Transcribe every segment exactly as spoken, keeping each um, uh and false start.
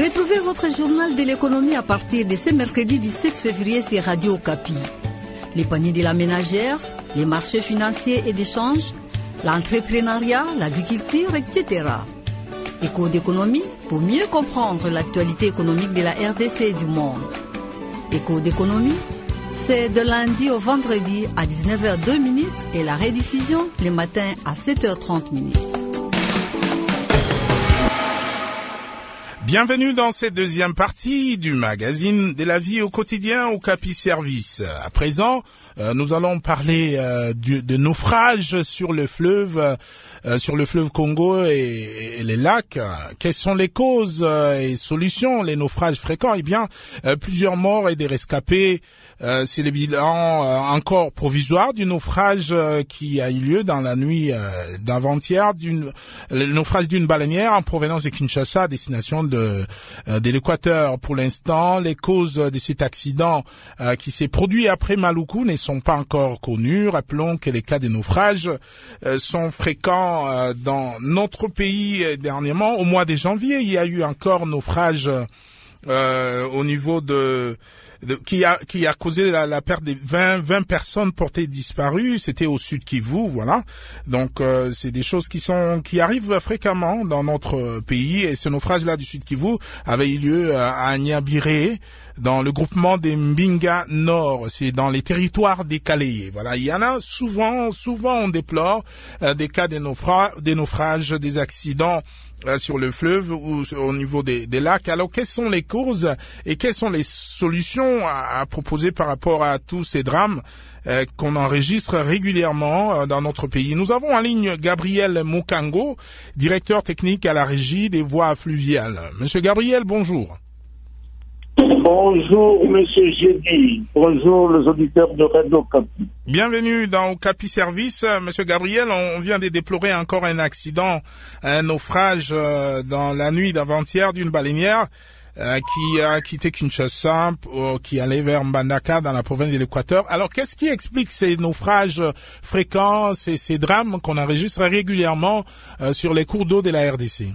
Retrouvez votre journal de l'économie à partir de ce mercredi dix-sept février sur Radio Okapi. Les paniers de la ménagère, les marchés financiers et d'échange, l'entrepreneuriat, l'agriculture, et cetera. Écho d'économie pour mieux comprendre l'actualité économique de la R D C et du monde. Écho d'économie, c'est de lundi au vendredi à dix-neuf heures deux et la rediffusion les matins à sept heures trente. Bienvenue dans cette deuxième partie du magazine de la vie au quotidien Okapi Service. À présent, euh, nous allons parler euh, du, de naufrages sur le fleuve, euh, sur le fleuve Congo et, et les lacs. Quelles sont les causes euh, et solutions, les naufrages fréquents? Eh bien, euh, plusieurs morts et des rescapés. Euh, c'est le bilan euh, encore provisoire du naufrage euh, qui a eu lieu dans la nuit euh, d'avant-hier, d'une, le naufrage d'une baleinière en provenance de Kinshasa à destination de, euh, de l'Équateur. Pour l'instant, les causes de cet accident euh, qui s'est produit après Maluku ne sont pas encore connues. Rappelons que les cas de naufrage euh, sont fréquents euh, dans notre pays euh, dernièrement. Au mois de janvier, il y a eu encore naufrage euh, au niveau de De, qui a qui a causé la, la perte de vingt, vingt personnes portées disparues. C'était au Sud Kivu, voilà. Donc euh, c'est des choses qui sont qui arrivent fréquemment dans notre pays. Et ce naufrage-là du Sud Kivu avait eu lieu à, à Nyabiré, dans le groupement des Mbinga Nord. C'est dans les territoires des Kaléé. Voilà, il y en a souvent, souvent on déplore euh, des cas de naufra- des naufrages, des accidents euh, sur le fleuve ou au niveau des, des lacs. Alors, quelles sont les causes et quelles sont les solutions à, à proposer par rapport à tous ces drames euh, qu'on enregistre régulièrement euh, dans notre pays? Nous avons en ligne Gabriel Mukango, directeur technique à la régie des voies fluviales. Monsieur Gabriel, bonjour. Bonjour, Monsieur Gédy. Bonjour, les auditeurs de Radio Okapi. Bienvenue dans Okapi Service. Monsieur Gabriel, on vient de déplorer encore un accident, un naufrage euh, dans la nuit d'avant-hier d'une baleinière euh, qui a quitté Kinshasa, euh, qui allait vers Mbandaka dans la province de l'Équateur. Alors, qu'est-ce qui explique ces naufrages fréquents, ces, ces drames qu'on enregistre régulièrement euh, sur les cours d'eau de la R D C?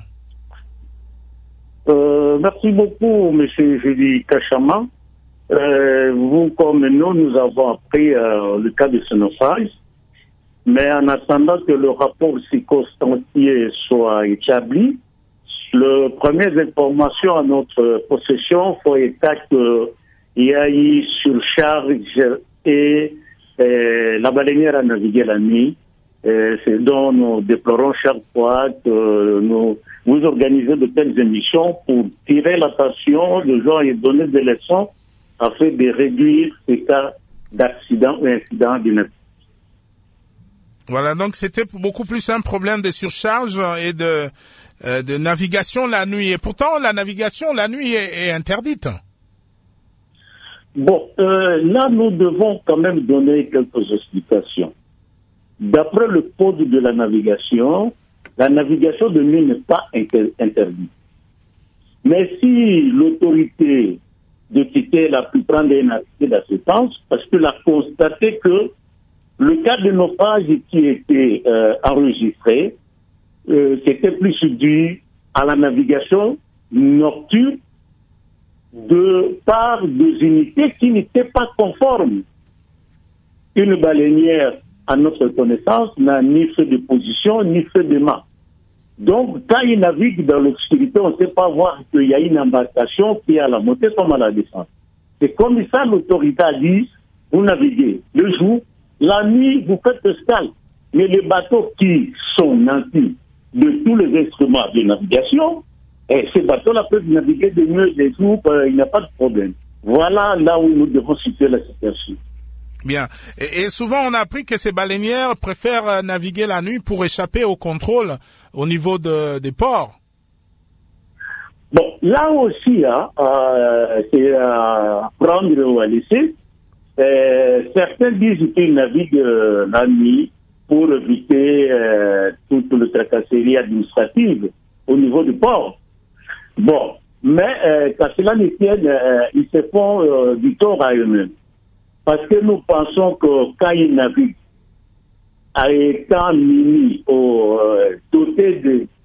Euh, merci beaucoup, Monsieur Julie Kachama. Euh, vous comme nous, nous avons appris euh, le cas de ce naufrage. Mais en attendant que le rapport circonstancié soit établi, les premières informations à notre possession font état qu'il y a eu surcharge et euh, la baleinière a navigué la nuit. Euh, c'est dont nous déplorons chaque fois que nous vous organisez de telles émissions pour tirer l'attention des gens et donner des leçons afin de réduire ces cas d'accident ou incident du navire. Voilà, donc c'était beaucoup plus un problème de surcharge et de, euh, de navigation la nuit. Et pourtant, la navigation la nuit est, est interdite. Bon, euh, là, nous devons quand même donner quelques explications. D'après le code de la navigation, la navigation de nuit n'est pas inter- interdite. Mais si l'autorité de quitter la pu prendre un accès d'assistance, parce qu'elle a constaté que le cas de naufrage qui était euh, enregistré, euh, c'était plus dû à la navigation nocturne de par des unités qui n'étaient pas conformes. Une baleinière, à notre connaissance, n'a ni fait de position, ni fait de mât. Donc, quand il navigue dans l'obscurité, on ne sait pas voir qu'il y a une embarcation qui est à la montée comme à la descente. C'est comme ça, l'autorité a dit, vous naviguez le jour, la nuit, vous faites escale. Mais les bateaux qui sont nantis de tous les instruments de navigation, et ces bateaux-là peuvent naviguer de nuit et de jour, euh, il n'y a pas de problème. Voilà là où nous devons situer la situation. Bien. Et, et souvent, on a appris que ces baleinières préfèrent naviguer la nuit pour échapper au contrôle au niveau de, des ports. Bon, là aussi, hein, euh, c'est à prendre ou à laisser. Euh, certains disent qu'ils naviguent euh, la nuit pour éviter euh, toute le tracasserie administrative au niveau du port. Bon, mais euh, quand cela ne tienne, euh, ils se font euh, du tort à eux-mêmes. Parce que nous pensons que quand ils naviguent, à étant munis, au, euh, dotés de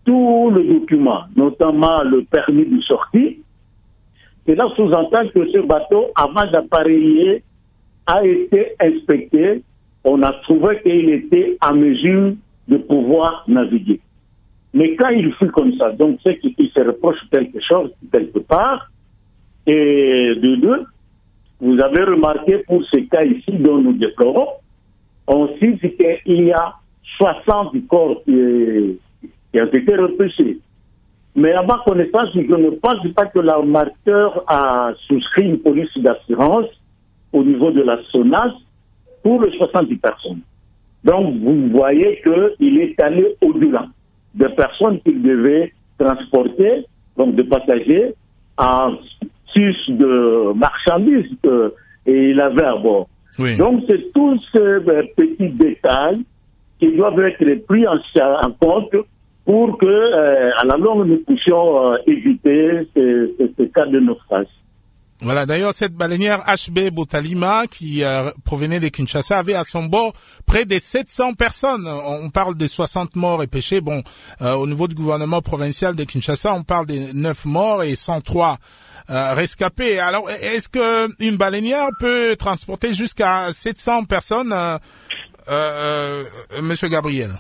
tous les documents, notamment le permis de sortie, cela sous-entend que ce bateau, avant d'appareiller, a été inspecté. On a trouvé qu'il était en mesure de pouvoir naviguer. Mais quand il fut comme ça, donc c'est qu'il se reproche quelque chose quelque part. Et de deux, vous avez remarqué pour ce cas ici dont nous déplorons, on cite qu'il y a soixante corps qui, qui ont été repêchés. Mais à ma connaissance, je ne pense pas que l'armateur a souscrit une police d'assurance au niveau de la SONAS pour les soixante personnes. Donc, vous voyez qu'il est allé au-delà des personnes qu'il devait transporter, donc de passagers, en sus de marchandises qu'il avait à bord. Oui. Donc, c'est tous ces petits détails qui doivent être pris en, en compte pour que, euh, à la longue, nous puissions euh, éviter ces, ces, ces cas de naufrage. Voilà, d'ailleurs, cette baleinière H B Botalima, qui euh, provenait de Kinshasa, avait à son bord près de sept cents personnes. On parle de soixante morts et pêchés. Bon, euh, au niveau du gouvernement provincial de Kinshasa, on parle de neuf morts et cent trois euh, rescapés. Alors, est-ce que une baleinière peut transporter jusqu'à sept cents personnes, euh, euh, euh, Monsieur Gabriel?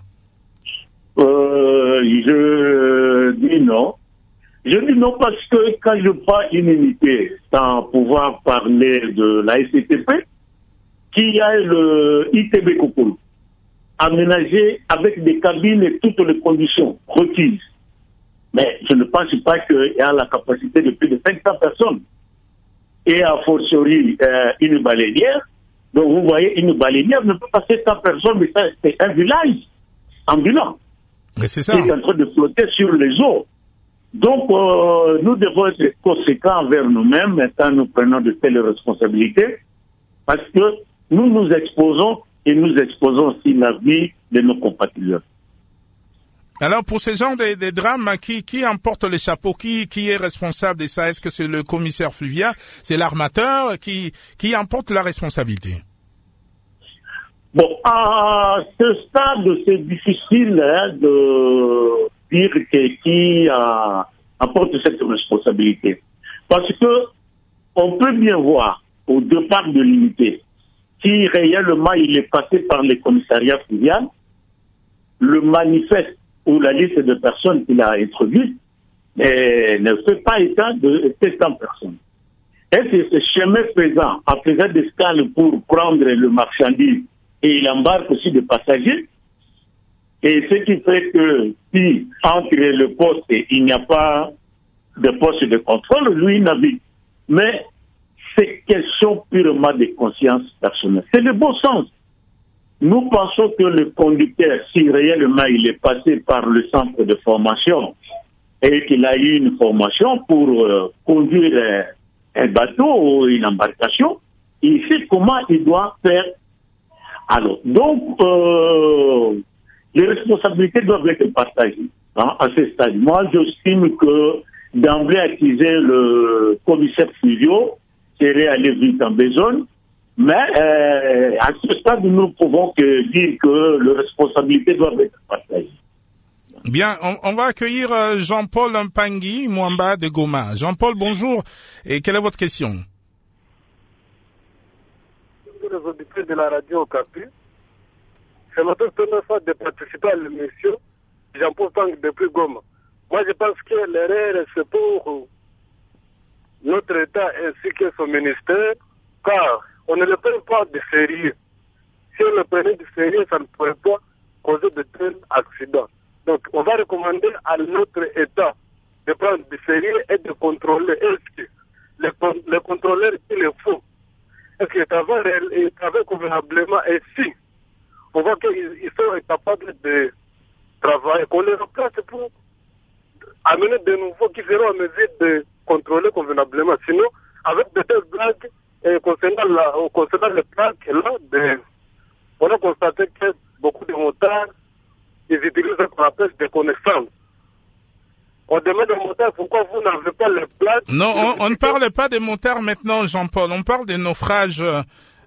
Euh, je dis non. Je dis non parce que quand je prends une unité, sans pouvoir parler de la S C T P, qui a le I T B Kokolo, aménagé avec des cabines et toutes les conditions requises. Mais je ne pense pas qu'il y a la capacité de plus de cinq cents personnes. Et a fortiori, euh, une baleinière. Donc vous voyez, une baleinière ne peut passer cent personnes, mais ça, c'est un village ambulant. Mais c'est ça. Qui est en train de flotter sur les eaux. Donc, euh, nous devons être conséquents envers nous-mêmes quand nous prenons de telles responsabilités, parce que nous nous exposons et nous exposons aussi la vie de nos compatriotes. Alors, pour ces gens de, de drames, qui, qui emporte le chapeau? Qui, qui est responsable de ça? Est-ce que c'est le commissaire fluvial? C'est l'armateur? Qui, qui emporte la responsabilité? Bon, à ce stade, c'est difficile hein, de dire que qui a, apporte cette responsabilité. Parce que on peut bien voir au départ de l'unité si réellement il est passé par les commissariats fluvial, le manifeste ou la liste de personnes qu'il a introduite ne fait pas état de sept cents personnes. Et c'est ce chemin faisant, en faisant des escales pour prendre le marchandise, et il embarque aussi des passagers. Et ce qui fait que si entre le poste, il n'y a pas de poste de contrôle, lui navigue. Mais c'est question purement de conscience personnelle. C'est le bon sens. Nous pensons que le conducteur, si réellement il est passé par le centre de formation et qu'il a eu une formation pour euh, conduire euh, un bateau ou une embarcation, il sait comment il doit faire. Alors, donc, euh, les responsabilités doivent être partagées hein, à ce stade. Moi, j'estime que d'emblée accuser le commissaire Fuvio serait aller vite en besogne, mais euh, à ce stade, nous ne pouvons que dire que les responsabilités doivent être partagées. Bien, on, on va accueillir Jean-Paul Mpangui Mwamba de Goma. Jean-Paul, bonjour. Et quelle est votre question? Pour les auditeurs de la radio Okapi, c'est notre première fois de participer à l'émission Jean-Paul Mpangui depuis Goma. Moi, je pense que l'erreur, c'est pour notre État ainsi que son ministère, car on ne le prend pas de sérieux. Si on le prenait de sérieux, ça ne pourrait pas causer de tels accidents. Donc, on va recommander à notre État de prendre du sérieux et de contrôler. Est-ce que les, les contrôleurs qu'il le faut, est-ce qu'ils travaillent, travaillent convenablement? Et si on voit qu'ils sont incapables de travailler, qu'on les remplace pour amener de nouveaux qui seront en mesure de contrôler convenablement. Sinon, avec de telles blagues, et concernant, la, concernant les plaques, là, de, on a constaté que beaucoup de motards, ils utilisent ce qu'on appelle des connaissances. On demande aux motards pourquoi vous n'avez pas les plaques. Non, on, on ne parle pas des motards maintenant, Jean-Paul. On parle des naufrages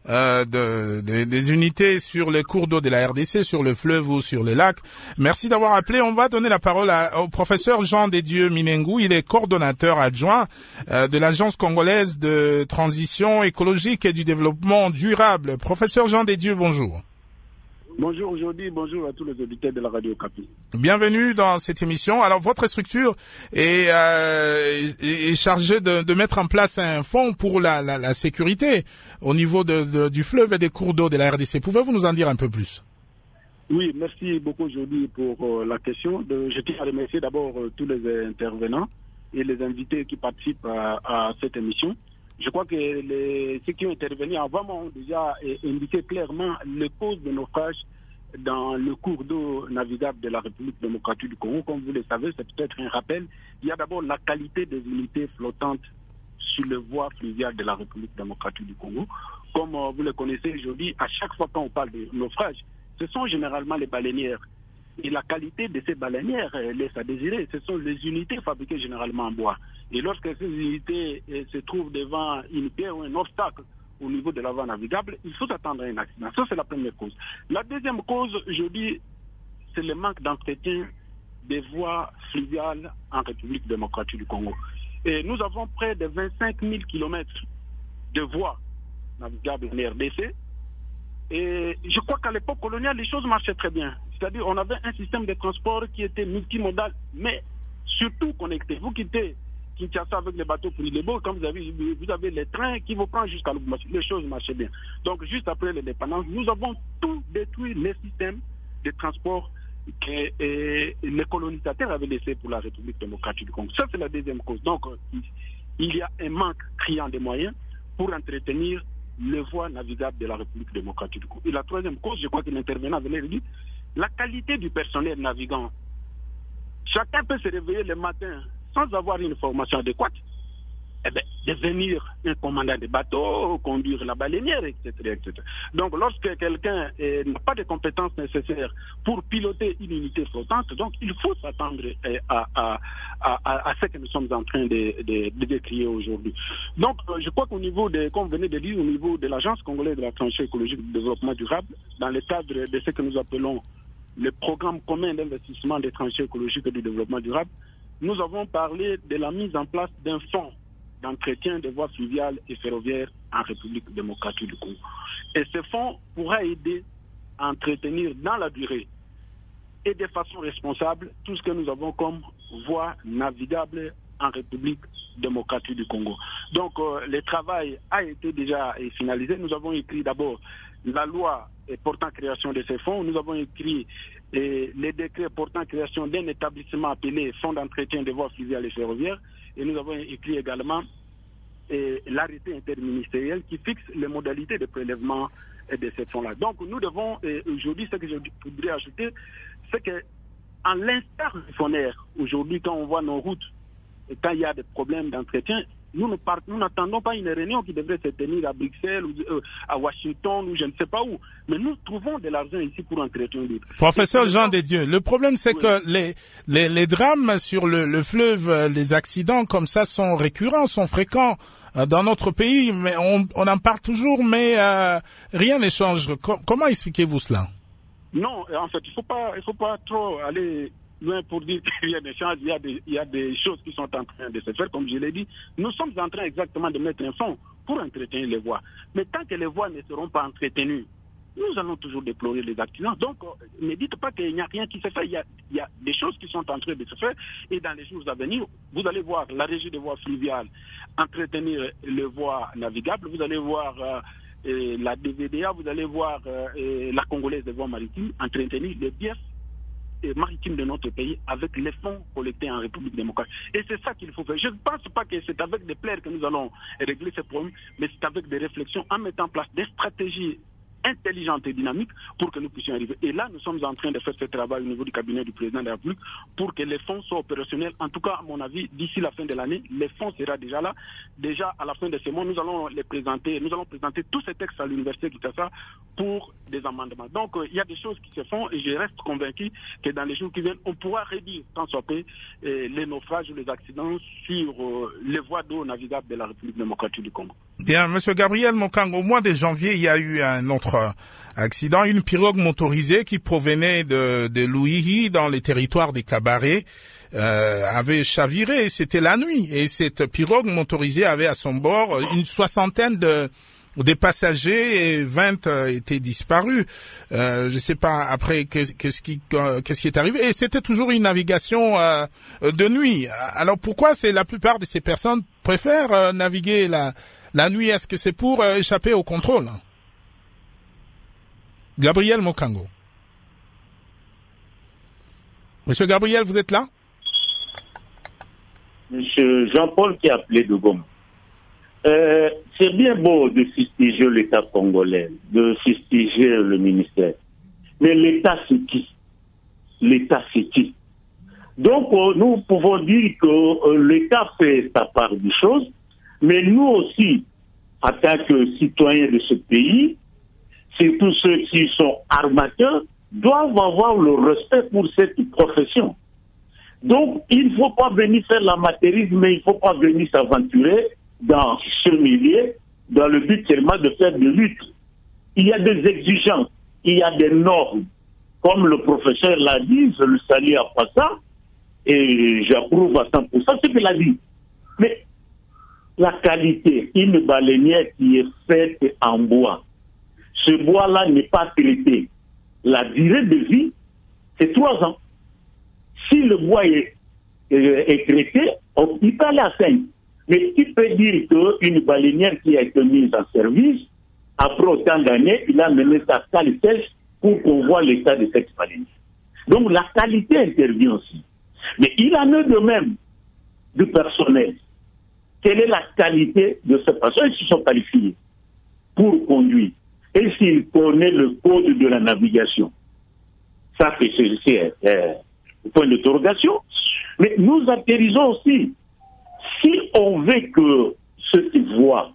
euh, de, de, des unités sur les cours d'eau de la R D C, sur le fleuve ou sur les lacs. Merci d'avoir appelé. On va donner la parole à, au professeur Jean Desdieux Minengou. Il est coordonnateur adjoint euh, de l'Agence congolaise de transition écologique et du développement durable. Professeur Jean Desdieux, bonjour. Bonjour aujourd'hui, bonjour à tous les auditeurs de la Radio Okapi. Bienvenue dans cette émission. Alors, votre structure est, euh, est chargée de, de mettre en place un fonds pour la, la, la sécurité au niveau de, de, du fleuve et des cours d'eau de la R D C. Pouvez-vous nous en dire un peu plus? Oui, merci beaucoup aujourd'hui pour euh, la question. De, je tiens à remercier d'abord euh, tous les intervenants et les invités qui participent à, à cette émission. Je crois que les, ceux qui ont intervenu avant m'ont déjà indiqué clairement les causes de naufrage dans le cours d'eau navigable de la République démocratique du Congo. Comme vous le savez, c'est peut-être un rappel. Il y a d'abord la qualité des unités flottantes sur les voies fluviales de la République démocratique du Congo. Comme euh, vous le connaissez aujourd'hui, à chaque fois qu'on parle de naufrage, ce sont généralement les baleinières. Et la qualité de ces baleinières laisse à désirer. Ce sont les unités fabriquées généralement en bois. Et lorsque ces unités eh, se trouvent devant une pierre ou un obstacle au niveau de la voie navigable, il faut attendre un accident. Ça, c'est la première cause. La deuxième cause, je dis, c'est le manque d'entretien des voies fluviales en République démocratique du Congo. Et nous avons près de vingt-cinq mille kilomètres de voies navigables en R D C. Et je crois qu'à l'époque coloniale, les choses marchaient très bien. C'est-à-dire on avait un système de transport qui était multimodal, mais surtout connecté. Vous quittez Kinshasa avec les bateaux pour Ilebo, comme vous avez, vous avez les trains qui vous prennent jusqu'à Lubumbashi. Les choses marchaient bien. Donc juste après l'indépendance, nous avons tout détruit les systèmes de transport que et, les colonisateurs avaient laissés pour la République démocratique du Congo. Ça, c'est la deuxième cause. Donc il y a un manque criant de moyens pour entretenir les voies navigables de la République démocratique du Congo. Et la troisième cause, je crois que l'intervenant venait de dire, la qualité du personnel navigant. Chacun peut se réveiller le matin sans avoir une formation adéquate, eh bien, devenir un commandant de bateau, conduire la baleinière, et cetera, et cetera. Donc, lorsque quelqu'un eh, n'a pas de compétences nécessaires pour piloter une unité flottante, donc il faut s'attendre eh, à, à, à, à ce que nous sommes en train de, de, de décrire aujourd'hui. Donc, euh, je crois qu'au niveau, de, comme vous venez de dire, au niveau de l'Agence congolaise de la transition écologique et du développement durable, dans le cadre de ce que nous appelons le programme commun d'investissement des transitions écologiques et du développement durable, nous avons parlé de la mise en place d'un fonds d'entretien des voies fluviales et ferroviaires en République démocratique du Congo. Et ce fonds pourra aider à entretenir dans la durée et de façon responsable tout ce que nous avons comme voies navigables en République démocratique du Congo. Donc euh, le travail a été déjà finalisé. Nous avons écrit d'abord la loi portant création de ces fonds. Nous avons écrit eh, les décrets portant création d'un établissement appelé Fonds d'entretien des voies fluviales et ferroviaires. Et nous avons écrit également eh, l'arrêté interministériel qui fixe les modalités de prélèvement eh, de ces fonds-là. Donc nous devons, eh, aujourd'hui, ce que je voudrais ajouter, c'est que en l'instar du FONER, aujourd'hui, quand on voit nos routes, et quand il y a des problèmes d'entretien, nous ne part, nous n'attendons pas une réunion qui devrait se tenir à Bruxelles ou euh, à Washington ou je ne sais pas où. Mais nous trouvons de l'argent ici pour entretenir l'autre. Professeur Jean Desdieux, le problème c'est oui. que les, les, les drames sur le, le fleuve, les accidents comme ça sont récurrents, sont fréquents euh, dans notre pays. Mais on, on en parle toujours, mais euh, rien ne change. Com- comment expliquez-vous cela? Non, en fait, il faut pas, il faut pas trop aller loin pour dire qu'il y a des changes, il y a des, il y a des choses qui sont en train de se faire, comme je l'ai dit. Nous sommes en train exactement de mettre un fonds pour entretenir les voies. Mais tant que les voies ne seront pas entretenues, nous allons toujours déplorer les accidents. Donc, ne dites pas qu'il n'y a rien qui se fait. Il y a, il y a des choses qui sont en train de se faire. Et dans les jours à venir, vous allez voir la régie des voies fluviales entretenir les voies navigables. Vous allez voir euh, et la D V D A, vous allez voir euh, la Congolaise des voies maritimes entretenir les pièces maritimes de notre pays avec les fonds collectés en République démocratique. Et c'est ça qu'il faut faire. Je ne pense pas que c'est avec des plaies que nous allons régler ces problèmes, mais c'est avec des réflexions en mettant en place des stratégies intelligente et dynamique pour que nous puissions arriver. Et là, nous sommes en train de faire ce travail au niveau du cabinet du président de la République pour que les fonds soient opérationnels. En tout cas, à mon avis, d'ici la fin de l'année, les fonds seront déjà là. Déjà, à la fin de ce mois, nous allons les présenter, nous allons présenter tous ces textes à l'université de Kinshasa pour des amendements. Donc, euh, il y a des choses qui se font et je reste convaincu que dans les jours qui viennent, on pourra réduire, tant soit peu, euh, les naufrages ou les accidents sur euh, les voies d'eau navigables de la République démocratique du Congo. Bien, Monsieur Gabriel Mokango, au mois de janvier, il y a eu un autre accident, une pirogue motorisée qui provenait de, de Louihi dans les territoires des Cabarets euh, avait chaviré. C'était la nuit et cette pirogue motorisée avait à son bord une soixantaine de des passagers et vingt euh, étaient disparus. Euh, je sais pas après qu'est-ce, qu'est-ce qui euh, qu'est-ce qui est arrivé. Et c'était toujours une navigation euh, de nuit. Alors pourquoi c'est la plupart de ces personnes préfèrent euh, naviguer la la nuit? Est-ce que c'est pour euh, échapper au contrôle? Gabriel Mokango. Monsieur Gabriel, vous êtes là? Monsieur Jean-Paul qui a appelé de Goma. Euh, c'est bien beau de fustiger l'État congolais, de fustiger le ministère. Mais l'État, c'est qui? L'État, c'est qui? Donc, euh, nous pouvons dire que euh, l'État fait sa part des choses, mais nous aussi, en tant que citoyens de ce pays, c'est tous ceux qui sont armateurs, doivent avoir le respect pour cette profession. Donc, il ne faut pas venir faire l'amateurisme, mais il ne faut pas venir s'aventurer dans ce milieu, dans le but seulement de faire de lutte. Il y a des exigences, il y a des normes. Comme le professeur l'a dit, je le salue à passant, et j'approuve à cent pour cent ce qu'il a dit. Mais la qualité, une baleinière qui est faite en bois, ce bois-là n'est pas traité. La durée de vie, c'est trois ans. Si le bois est, est, est traité, on, il peut aller à cinq. Mais qui peut dire qu'une baleinière qui a été mise en service, après autant d'années, il a mené sa qualité pour qu'on voit l'état de cette baleinière. Donc la qualité intervient aussi. Mais il en est de même du personnel. Quelle est la qualité de ces personnes qui sont qualifiées pour conduire? Et s'il connaît le code de la navigation? Ça, c'est, c'est euh, le point d'interrogation. Mais nous atterrissons aussi. Si on veut que cette voie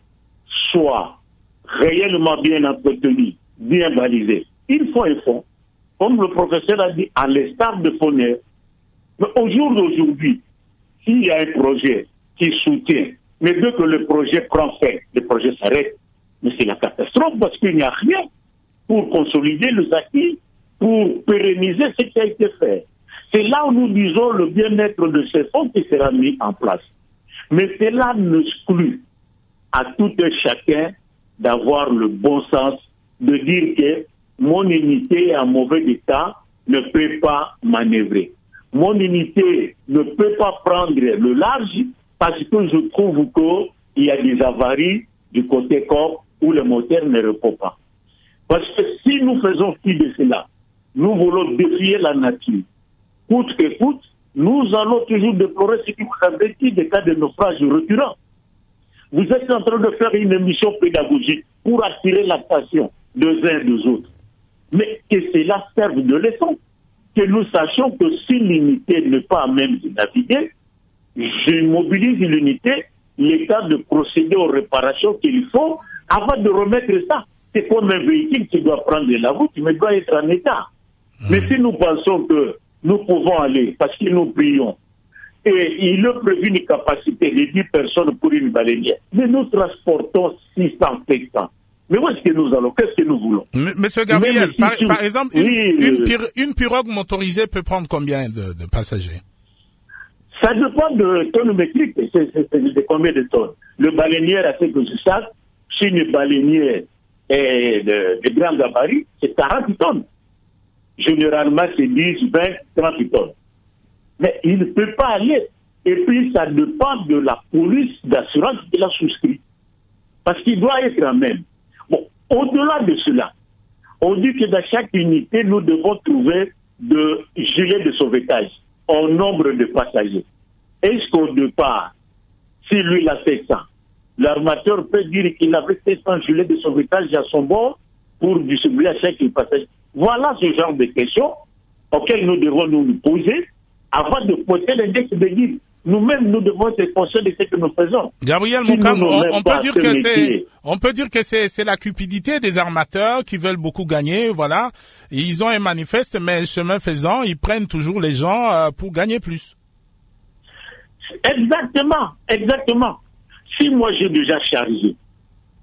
soit réellement bien entretenue, bien balisée, il faut un fonds. Comme le professeur a dit, à l'instar de Foner. Mais au jour d'aujourd'hui, s'il y a un projet qui soutient, mais dès que le projet prend fin, le projet s'arrête, mais c'est la catastrophe parce qu'il n'y a rien pour consolider les acquis, pour pérenniser ce qui a été fait. C'est là où nous disons le bien-être de ces fonds qui sera mis en place. Mais cela n'exclut à tout un chacun d'avoir le bon sens, de dire que mon unité en mauvais état ne peut pas manœuvrer. Mon unité ne peut pas prendre le large parce que je trouve qu'il y a des avaries du côté corps où le moteur ne répond pas. Parce que si nous faisons fi de cela, nous voulons défier la nature. Coûte que coûte, nous allons toujours déplorer ce qui vous avez dit des cas de naufrage récurrents. Vous êtes en train de faire une émission pédagogique pour attirer l'attention des uns et des autres. Mais que cela serve de leçon. Que nous sachions que si l'unité n'est pas à même de naviguer, je mobilise l'unité, l'État de procéder aux réparations qu'il faut avant de remettre ça. C'est comme un véhicule qui doit prendre la route, mais doit être en état. Mmh. Mais si nous pensons que nous pouvons aller, parce que nous prions, et il est prévu une capacité de dix personnes pour une baleinière, mais nous transportons six cents, sept cents. Mais où est-ce que nous allons? Qu'est-ce que nous voulons? M- Monsieur Gabriel, par, par exemple, une, oui, une, pir- une pirogue motorisée peut prendre combien de, de passagers? Ça dépend de tonnes métriques. C'est, c'est, c'est de combien de tonnes? Le baleinière, à ce que je sache, si une baleinière est de, de grand gabarit, c'est quarante tonnes. Généralement, c'est dix, vingt, trente tonnes. Mais il ne peut pas aller. Et puis, ça dépend de la police d'assurance qu'il a souscrit. Parce qu'il doit être en même. Bon, au-delà de cela, on dit que dans chaque unité, nous devons trouver de gilets de sauvetage en nombre de passagers. Est-ce qu'au départ, si lui il a sept cents, l'armateur peut dire qu'il avait sept cents gilets de sauvetage à son bord pour distribuer à chaque passager? Voilà ce genre de questions auxquelles nous devons nous poser avant de poser l'index de guide. Nous-mêmes, nous devons être conscients de ce que nous faisons. Gabriel si Moukam, on, on peut dire que c'est, on peut dire que c'est, c'est la cupidité des armateurs qui veulent beaucoup gagner, voilà. Ils ont un manifeste, mais chemin faisant, ils prennent toujours les gens euh, pour gagner plus. Exactement, exactement. Si moi j'ai déjà chargé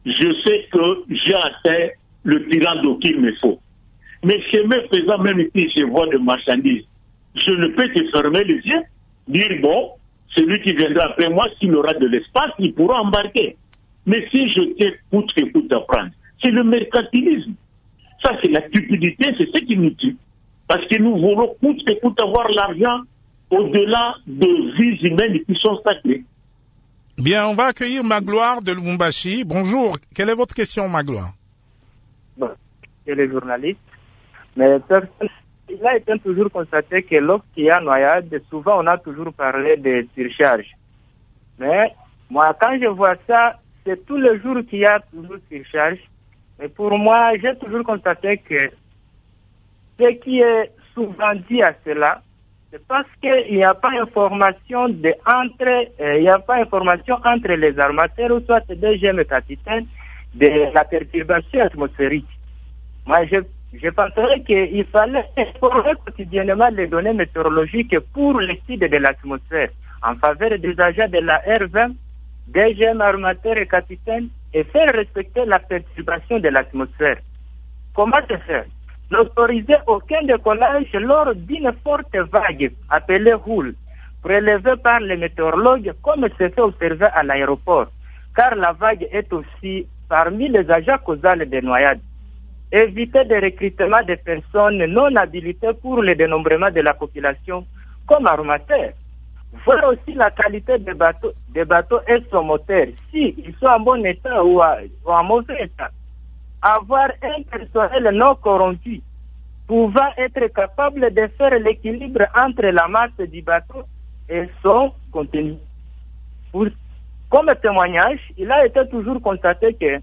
je sais que j'ai atteint le tirant d'eau qu'il me faut. Mais chemin faisant, même si je vois de marchandises, je ne peux que fermer les yeux, dire bon, celui qui viendra après moi, s'il aura de l'espace, il pourra embarquer. Mais si je tiens coûte que coûte à prendre, c'est le mercantilisme. Ça, c'est la cupidité, c'est ce qui nous tue. Parce que nous voulons coûte que coûte avoir l'argent au-delà de vies humaines qui sont sacrées. Bien, on va accueillir Magloire de Lubumbashi. Bonjour, quelle est votre question, Magloire? Bon, c'est le journaliste. Mais il a été toujours constaté que lorsqu'il y a noyade, souvent on a toujours parlé de surcharge. Mais moi, quand je vois ça, c'est tous les jours qu'il y a toujours surcharge. Mais pour moi, j'ai toujours constaté que ce qui est souvent dit à cela, c'est parce qu'il n'y a pas information de entre, euh, il n'y a pas information entre les armateurs ou soit des jeunes capitaines de la perturbation atmosphérique. Moi, je, je penserais qu'il fallait informer quotidiennement les données météorologiques pour l'étude de l'atmosphère en faveur des agents de la R vingt, des jeunes armateurs et capitaines et faire respecter la perturbation de l'atmosphère. Comment se faire? N'autoriser aucun décollage lors d'une forte vague appelée houle, prélevée par les météorologues comme c'est fait observer à l'aéroport, car la vague est aussi parmi les agents causaux des noyades. Éviter le recrutement de personnes non habilitées pour le dénombrement de la population comme armateurs. Voir aussi la qualité des bateaux, des bateaux et son moteur, s'ils sont en bon état ou, à, ou en mauvais état. Avoir un personnel non corrompu, pouvant être capable de faire l'équilibre entre la masse du bateau et son contenu. Pour, comme témoignage, il a été toujours constaté que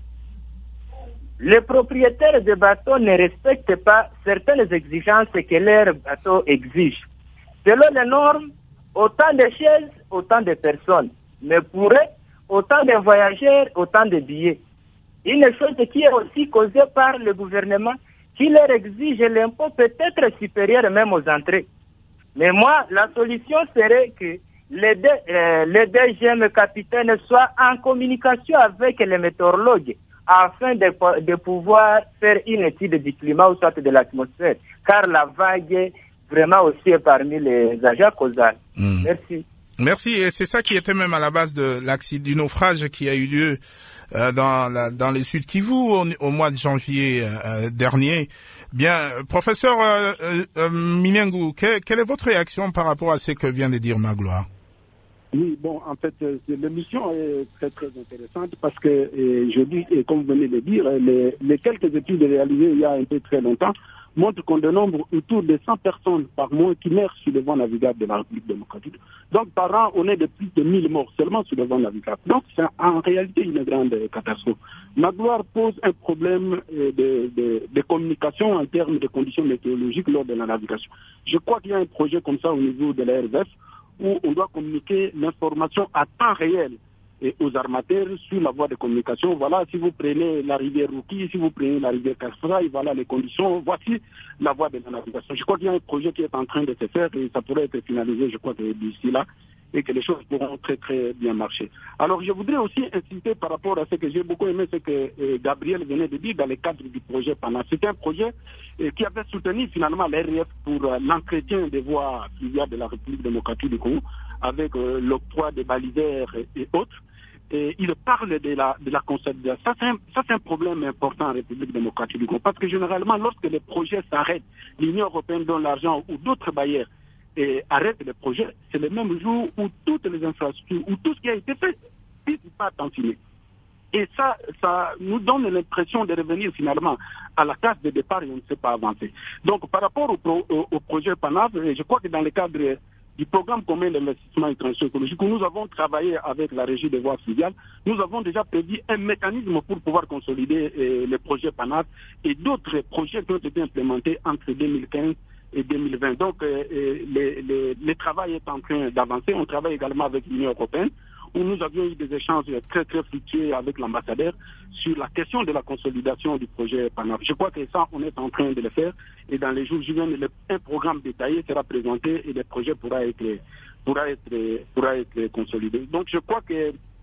les propriétaires de bateaux ne respectent pas certaines exigences que leur bateau exige. Selon les normes, autant de chaises, autant de personnes. Mais pour eux, autant de voyageurs, autant de billets. Une chose qui est aussi causée par le gouvernement, qui leur exige l'impôt peut-être supérieur même aux entrées. Mais moi, la solution serait que les deux, euh, les deux jeunes capitaines soient en communication avec les météorologues afin de, de pouvoir faire une étude du climat ou soit de l'atmosphère. Car la vague vraiment aussi est parmi les agents causaux. Mmh. Merci. Merci, et c'est ça qui était même à la base de l'accident, du naufrage qui a eu lieu euh, dans, la, dans les Sud Kivu au, au mois de janvier euh, dernier. Bien, professeur euh, euh, Minengu, que, quelle est votre réaction par rapport à ce que vient de dire Magloire? Oui, bon, en fait, l'émission est très, très intéressante parce que, et je dis, et comme vous venez de dire, les, les quelques études réalisées il y a un peu très longtemps montrent qu'on dénombre autour de cent personnes par mois qui meurent sur le vent navigable de la République démocratique. Donc, par an, on est de plus de mille morts seulement sur le vent navigable. Donc, c'est en réalité une grande catastrophe. Magloire pose un problème de, de, de communication en termes de conditions météorologiques lors de la navigation. Je crois qu'il y a un projet comme ça au niveau de la R V F où on doit communiquer l'information à temps réel et aux armateurs sur la voie de communication. Voilà, si vous prenez la rivière Rouki, si vous prenez la rivière Kasraï, voilà les conditions, voici la voie de la navigation. Je crois qu'il y a un projet qui est en train de se faire et ça pourrait être finalisé, je crois, d'ici là, et que les choses pourront très très bien marcher. Alors je voudrais aussi insister par rapport à ce que j'ai beaucoup aimé, ce que euh, Gabriel venait de dire dans le cadre du projet PANA. C'est un projet euh, qui avait soutenu finalement l'R I F pour euh, l'entretien des voies fluviales de la République démocratique du Congo, avec euh, l'octroi des balisères et, et autres. Et il parle de la, de la consolidation. Ça, c'est un, ça, c'est un problème important en République démocratique du Congo. Parce que généralement, lorsque les projets s'arrêtent, l'Union européenne donne l'argent ou d'autres bailleurs et arrêtent les projets, c'est le même jour où toutes les infrastructures, où tout ce qui a été fait, n'est pas continué. Et ça, ça nous donne l'impression de revenir finalement à la case de départ et on ne sait pas avancer. Donc, par rapport au, pro, au, au projet PANAV, je crois que dans le cadre du programme commun d'investissement et transition écologique, où nous avons travaillé avec la régie des voies fluviales, nous avons déjà prévu un mécanisme pour pouvoir consolider euh, les projets PANAV et d'autres projets qui ont été implémentés entre deux mille quinze et deux mille vingt. Donc, euh, les, les, le travail est en train d'avancer. On travaille également avec l'Union européenne, où nous avions eu des échanges très très fructueux avec l'ambassadeur sur la question de la consolidation du projet PANAV. Je crois que ça, on est en train de le faire et dans les jours qui viennent, un programme détaillé sera présenté et le projet pourra être, pourra être, pourra être consolidé. Donc je crois que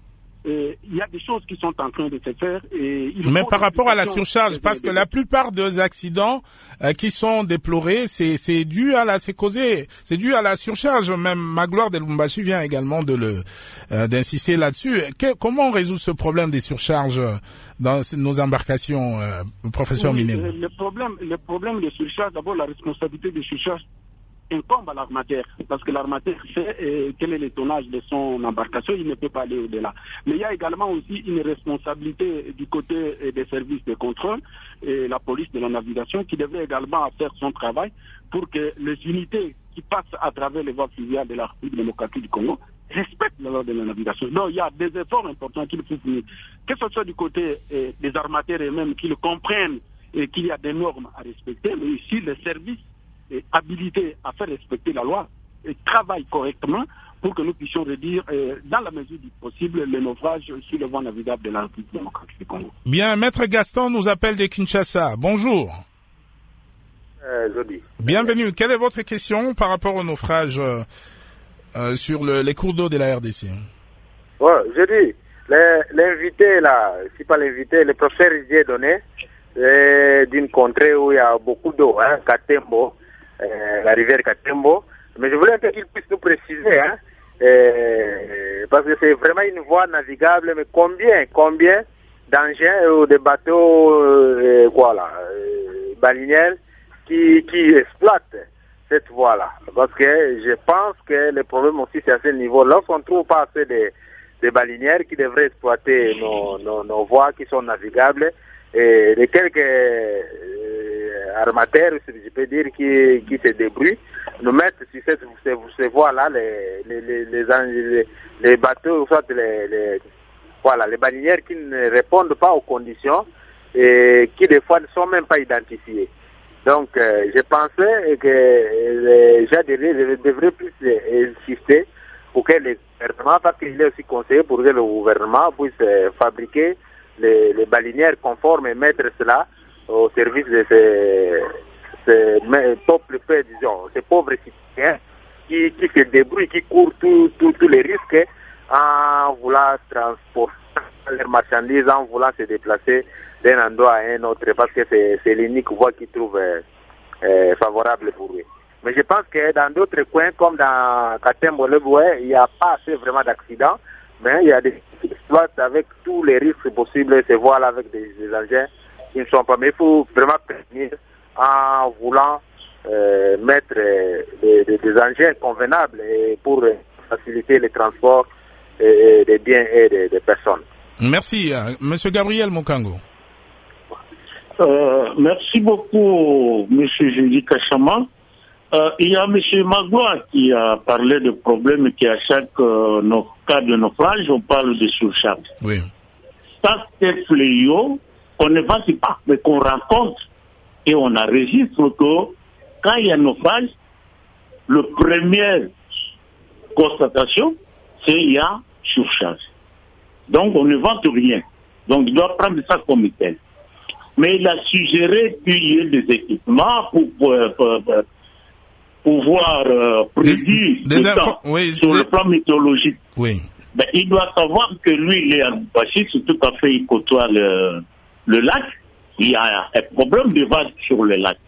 euh, il y a des choses qui sont en train de se faire. Et il Mais faut par rapport à la l'implication surcharge, des- parce des- que la plupart des accidents euh, qui sont déplorés, c'est c'est dû à la, c'est causé, c'est dû à la surcharge. Même Magloire de Lubumbashi vient également de le euh, d'insister là-dessus. Que- comment on résout ce problème des surcharges dans nos embarcations, euh, professeur Oui, Minero? euh, le problème, le problème de surcharge, d'abord la responsabilité de surcharge incombe à l'armateur, parce que l'armateur sait euh, quel est le tonnage de son embarcation, il ne peut pas aller au-delà. Mais il y a également aussi une responsabilité du côté euh, des services de contrôle et la police de la navigation qui devrait également faire son travail pour que les unités qui passent à travers les voies fluviales de la République démocratique du Congo respectent la loi de la navigation. Donc il y a des efforts importants qu'il faut finir, que ce soit du côté euh, des armateurs eux-mêmes qu'ils comprennent et qu'il y a des normes à respecter, mais aussi les services est habilité à faire respecter la loi et travaille correctement pour que nous puissions réduire, euh, dans la mesure du possible, le naufrage sur le vent navigable de la République démocratique du Congo. Bien, Maître Gaston nous appelle de Kinshasa. Bonjour. Euh, Jody. Bienvenue. Quelle est votre question par rapport au naufrage euh, euh, sur le, les cours d'eau de la R D C? Ouais, je dis, le- l'invité là, si pas l'invité, le professeur Dieudonné, euh, d'une contrée où il y a beaucoup d'eau, hein, Katembo, euh, la rivière Katembo. Mais je voulais un peu qu'il puisse nous préciser, hein, euh, parce que c'est vraiment une voie navigable, mais combien, combien d'engins ou de bateaux, euh, quoi là, euh, balinières qui, qui exploitent cette voie-là. Parce que je pense que le problème aussi c'est à ce niveau. Lorsqu'on ne trouve pas assez de, de balinières qui devraient exploiter nos, nos, nos voies qui sont navigables, et de quelques euh, armateurs, si je peux dire, qui, qui se débrouillent, nous mettre sur cette, ces, ces voies-là les, les, les, les, les, les bateaux, soit les, les, voilà, les balinières qui ne répondent pas aux conditions et qui des fois ne sont même pas identifiées. Donc, euh, je pensais que les gens devraient, devraient plus insister pour que le gouvernement, parce qu'il est aussi conseillé pour que le gouvernement puisse euh, fabriquer les, les balinières conformes et mettre cela au service de ces, ces peuples, disons, ces pauvres citoyens qui, qui se débrouillent, qui courent tous tout, tout les risques en voulant transporter leurs marchandises, en voulant se déplacer d'un endroit à un autre, parce que c'est, c'est l'unique voie qu'ils trouvent euh, euh, favorable pour eux. Mais je pense que dans d'autres coins, comme dans Katembo-Leboué, il n'y a pas assez vraiment d'accidents, mais il y a des qui exploitent avec tous les risques possibles, ces voies-là avec des, des engins qui ne sont pas. Mais il faut vraiment prévenir en voulant euh, mettre euh, des, des, des engins convenables et pour euh, faciliter le transport euh, des biens et des, des personnes. Merci. Euh, Monsieur Gabriel Mokango. Euh, merci beaucoup, Monsieur Julie Kachama. Euh, il y a M. Magloire qui a parlé de problèmes qui, à chaque euh, nos cas de naufrage, on parle de surcharge. Oui. Ça, c'est fléau qu'on ne va pas, mais qu'on rencontre et on enregistre que quand il y a un naufrage, le première constatation, c'est qu'il y a surcharge. Donc, on ne vante rien. Donc, il doit prendre ça comme tel. Mais il a suggéré qu'il y ait des équipements pour, pour, pour, pour pouvoir euh, prédire des, des le temps oui, sur des... le plan météorologique. Oui. Ben, il doit savoir que lui, il est à Lubumbashi, c'est tout à fait, il côtoie le, le lac. Il y a un problème de vague sur le lac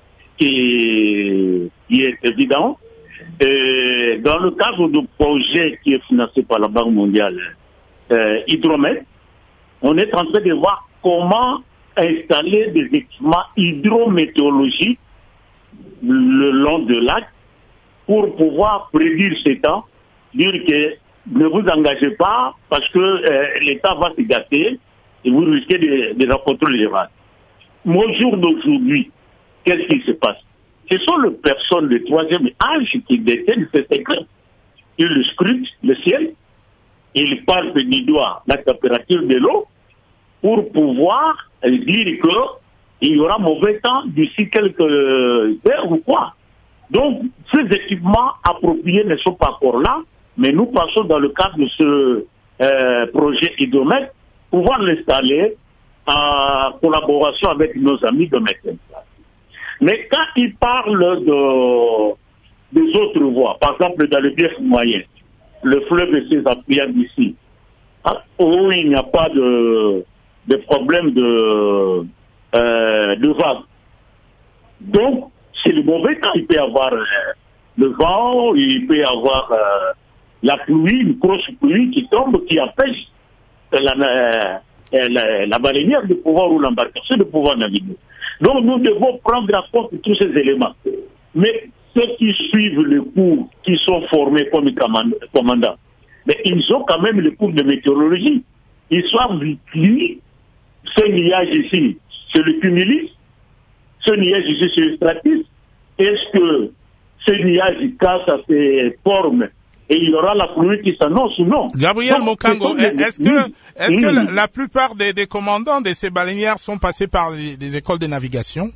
qui est évident. Et dans le cadre du projet qui est financé par la Banque mondiale, euh, Hydromètre, on est en train de voir comment installer des équipements hydrométéorologiques le long du lac pour pouvoir prédire ces temps, dire que ne vous engagez pas parce que euh, l'État va se gâter et vous risquez de, de rencontrer les vagues. Mais au jour d'aujourd'hui, qu'est-ce qui se passe? Ce sont les personnes de troisième âge qui détiennent ces secrets. Ils scrutent le ciel, ils passent du doigt la température de l'eau pour pouvoir dire qu'il y aura mauvais temps d'ici quelques heures ou quoi. Donc, ces équipements appropriés ne sont pas encore là, mais nous passons dans le cadre de ce euh, projet Hydromètre, pouvoir l'installer en collaboration avec nos amis de médecins. Mais quand ils parlent de, des autres voies, par exemple dans le bief moyen, le fleuve et ses affluents d'ici, où il n'y a pas de, de problème de, euh, de vague. Donc, c'est le mauvais temps. Il peut y avoir euh, le vent, il peut y avoir euh, la pluie, une grosse pluie qui tombe, qui empêche la, la, la, la baleinière de pouvoir, ou l'embarcation de pouvoir naviguer. Donc, nous devons prendre en compte tous ces éléments. Mais ceux qui suivent le cours, qui sont formés comme commandants, mais ils ont quand même le cours de météorologie. Ils savent que ce nuage ici, c'est le cumulus, ce nuage ici, c'est le stratus. Est-ce que ce nuage casse à ses formes et il y aura la pluie qui s'annonce ou non? Gabriel Donc, Mokango, est-ce que, est-ce mmh. que la, la plupart des, des commandants de ces baleinières sont passés par les, les écoles de navigation?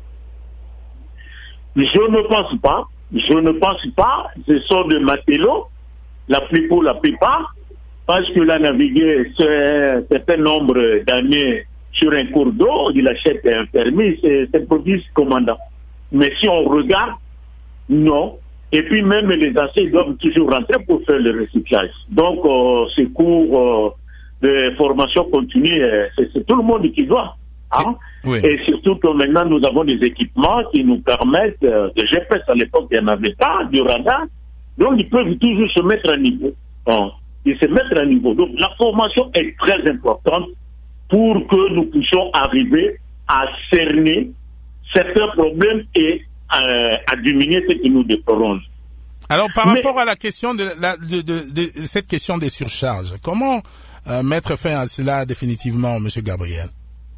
Je ne pense pas. Je ne pense pas. Ce sont des matelots, la plupart pour la plupart, parce que la naviguer un certain nombre d'années sur un cours d'eau, il achète un permis, c'est un produit commandant. Mais si on regarde, non. Et puis même les anciens doivent toujours rentrer pour faire le recyclage. Donc euh, ces cours euh, de formation continue, c'est tout le monde qui doit. Hein? Oui. Et surtout que maintenant nous avons des équipements qui nous permettent, euh, de G P S à l'époque il n'y en avait pas, du radar, donc ils peuvent toujours se mettre à niveau. Hein? Ils se mettent à niveau. Donc la formation est très importante pour que nous puissions arriver à cerner certains problèmes et euh, à diminuer ce qui nous déplorons. Alors par Mais, rapport à la question de, la, de, de, de, de cette question des surcharges, comment euh, mettre fin à cela définitivement, M. Gabriel?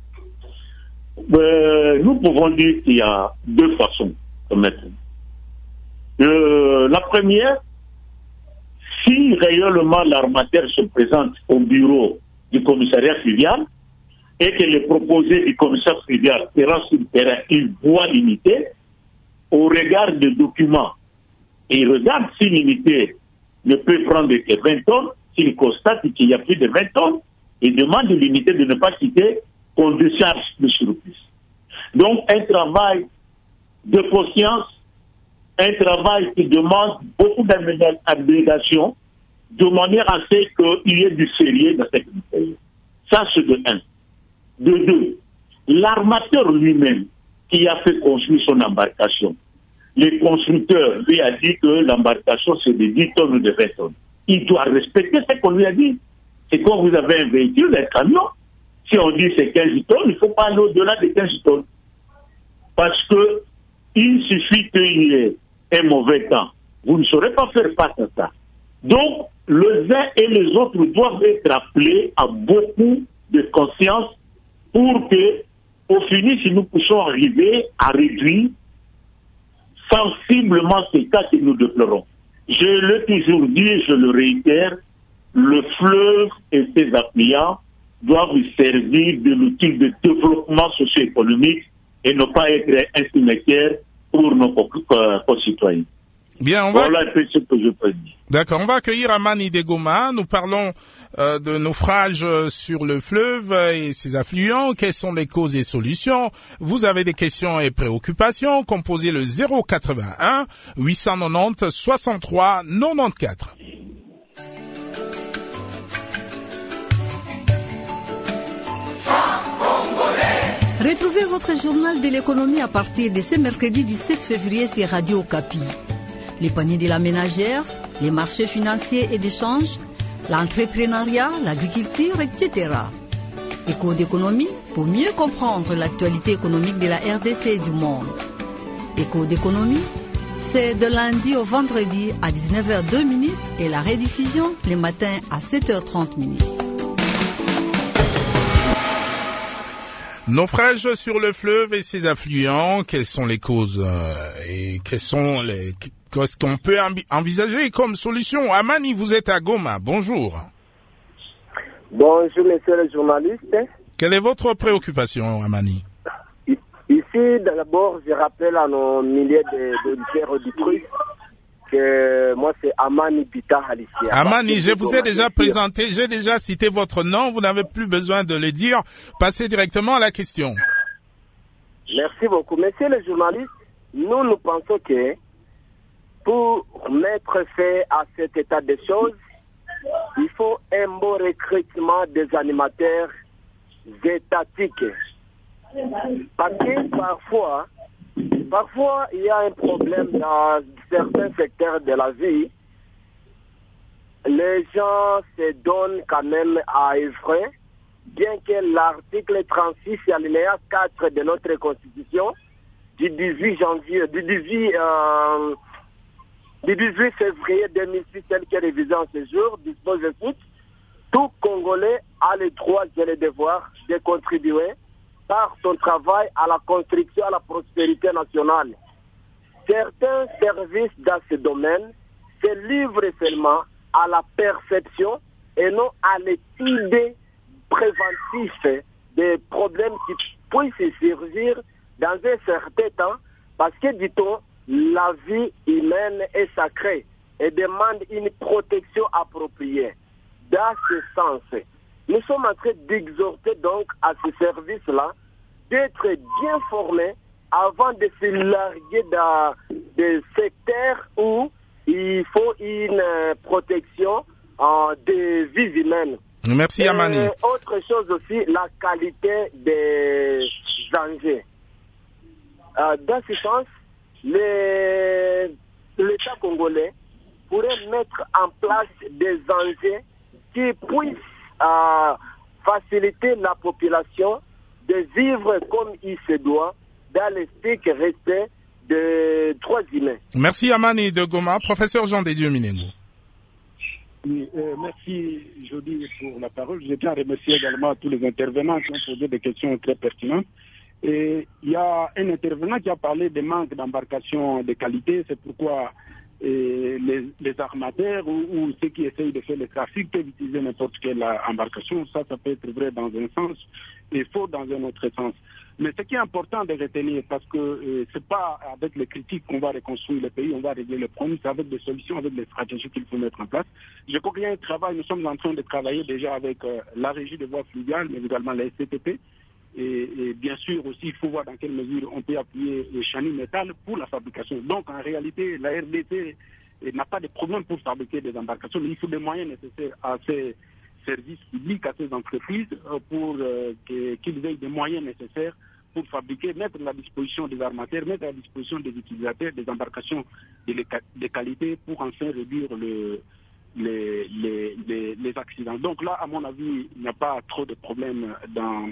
Euh, nous pouvons dire qu'il y a deux façons de mettre. Euh, la première, si réellement l'armateur se présente au bureau du commissariat fluvial et que les proposés du commissaire fluvial sera sur le terrain une voie limitée, au regard des documents, et il regarde si l'unité ne peut prendre que vingt tonnes, s'il constate qu'il y a plus de vingt tonnes, il demande l'unité de ne pas quitter qu'on décharge le surplus. Donc, un travail de conscience, un travail qui demande beaucoup d'abnégation, de manière à ce qu'il y ait du sérieux dans cette ministère. Ça, c'est de un. De deux, l'armateur lui-même qui a fait construire son embarcation, le constructeur lui a dit que l'embarcation c'est de dix tonnes ou de vingt tonnes. Il doit respecter ce qu'on lui a dit. C'est quand vous avez un véhicule, un camion, si on dit c'est quinze tonnes, il ne faut pas aller au-delà de quinze tonnes. Parce que il suffit qu'il y ait un mauvais temps. Vous ne saurez pas faire face à ça. Donc, les uns et les autres doivent être appelés à beaucoup de conscience pour que, au fini, si nous puissions arriver à réduire sensiblement ces cas que nous déplorons. Je l'ai toujours dit, je le réitère, le fleuve et ses affluents doivent servir de l'outil de développement socio-économique et ne pas être un cimetière pour nos concitoyens. Bien, on va... Voilà un peu ce que je peux dire. D'accord, on va accueillir Amani Degoma. Nous parlons euh, de naufrages sur le fleuve et ses affluents. Quelles sont les causes et solutions? Vous avez des questions et préoccupations? Composez le zéro quatre-vingt-un huit cent quatre-vingt-dix soixante-trois quatre-vingt-quatorze. Retrouvez votre journal de l'économie à partir de ce mercredi dix-sept février sur Radio Okapi. Les paniers de la ménagère, les marchés financiers et d'échange, l'entrepreneuriat, l'agriculture, et cetera. Écho d'économie pour mieux comprendre l'actualité économique de la R D C et du monde. Écho d'économie, c'est de lundi au vendredi à dix-neuf heures deux et la rediffusion les matins à sept heures trente. Naufrage sur le fleuve et ses affluents, quelles sont les causes euh, et quelles sont les... Qu'est-ce qu'on peut envisager comme solution? Amani, vous êtes à Goma. Bonjour. Bonjour, monsieur le journaliste. Quelle est votre préoccupation, Amani? Ici, d'abord, je rappelle à nos milliers d'auditeurs auditrices que moi, c'est Amani Bita Halissia. Amani, je vous ai déjà présenté, j'ai déjà cité votre nom. Vous n'avez plus besoin de le dire. Passez directement à la question. Merci beaucoup. Monsieur le journaliste, nous, nous pensons que pour mettre fin à cet état de choses, il faut un bon recrutement des animateurs étatiques. Parce que parfois, parfois, il y a un problème dans certains secteurs de la vie. Les gens se donnent quand même à œuvrer, bien que l'article trente-six, alinéa quatre de notre Constitution, du dix-huit janvier, du dix-huit, euh, du dix-huit février deux mille six, tel que révisé en ce jour, dispose de tout. Tout Congolais a le droit et le devoir de contribuer par son travail à la construction, à la prospérité nationale. Certains services dans ce domaine se livrent seulement à la perception et non à l'étude préventive des problèmes qui puissent surgir dans un certain temps, parce que, dit-on, la vie humaine est sacrée et demande une protection appropriée. Dans ce sens, nous sommes en train d'exhorter donc à ce service-là d'être bien formés avant de se larguer dans des secteurs où il faut une protection euh, des vies humaines. Merci, Et Amani. autre chose aussi, la qualité des engins. Euh, dans ce sens, les, l'État congolais pourrait mettre en place des engins qui puissent euh, faciliter la population de vivre comme il se doit dans le strict respect des droits humains. Merci Amani de Goma. Professeur Jean Dédieu Minengo. Oui, euh, merci Jody pour la parole. Je tiens à remercier également tous les intervenants qui ont posé des questions très pertinentes. Et il y a un intervenant qui a parlé des manques d'embarcation de qualité. C'est pourquoi et les, les armateurs ou, ou ceux qui essayent de faire le trafic peuvent utiliser n'importe quelle embarcation. Ça, ça peut être vrai dans un sens et faux dans un autre sens. Mais ce qui est important de retenir, parce que euh, c'est pas avec les critiques qu'on va reconstruire le pays, on va régler le problème, c'est avec des solutions, avec des stratégies qu'il faut mettre en place. Je crois qu'il y a un travail, nous sommes en train de travailler déjà avec euh, la régie des voies fluviales, mais également la S C T P. Et, et bien sûr aussi, il faut voir dans quelle mesure on peut appuyer le Chani Métal pour la fabrication. Donc en réalité, la R D C n'a pas de problème pour fabriquer des embarcations, mais il faut des moyens nécessaires à ces services publics, à ces entreprises, pour euh, qu'ils aient des moyens nécessaires pour fabriquer, mettre à la disposition des armateurs, mettre à la disposition des utilisateurs des embarcations de, de qualité pour enfin réduire le, les, les, les, les accidents. Donc là, à mon avis, il n'y a pas trop de problèmes dans...